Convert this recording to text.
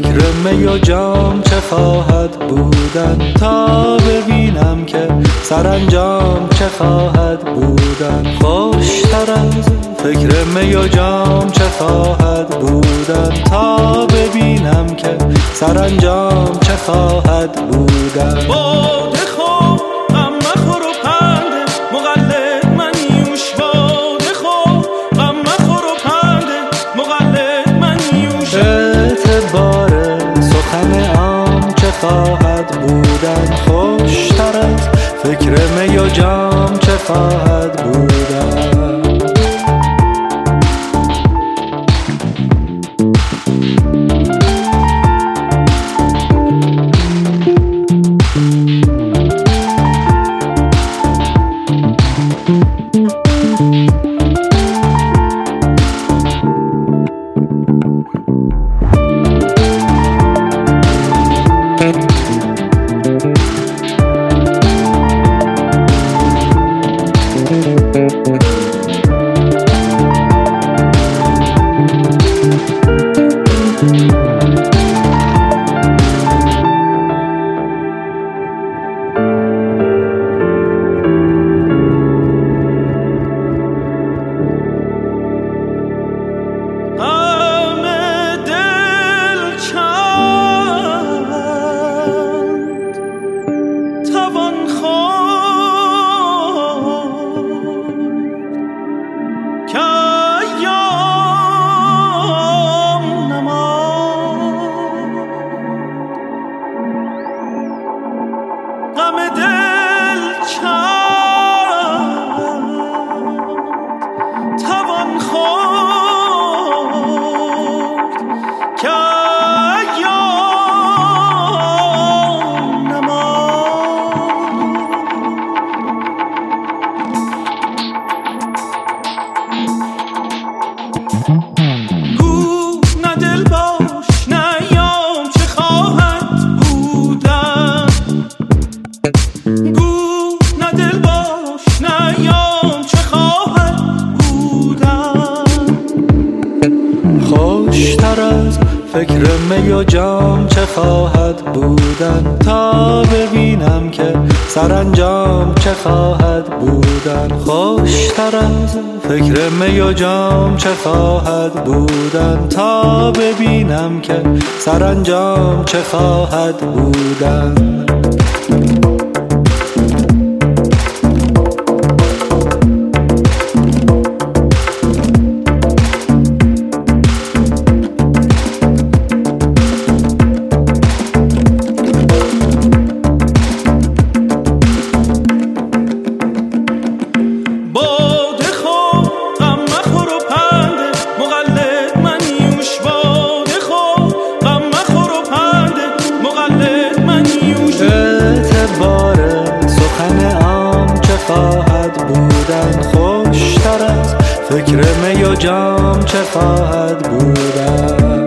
فکر می و جام چه خواهد بودن، تا ببینم که سرانجام چه خواهد بودن. خوشتر از فکر می و جام چه خواهد بودن، تا ببینم که سرانجام چه خواهد بودن. باده خور غم مخور و پنده مقلد منیوش، باده خور غم مخور و پنده مقلد منیوش. اعتبار سخن عام چه خواهد بودن، خوشتر از فکر می و جام چه خواهد بودن. خوشتر از فکر می و جام چه خواهد بودن، تا ببینم که سرانجام چه خواهد بودن. خوشتر از فکر می و جام چه خواهد بودن، تا ببینم که سرانجام چه خواهد بودن. خواهد بودن، خوشتر از فکر می و جام چه خواهد بودن.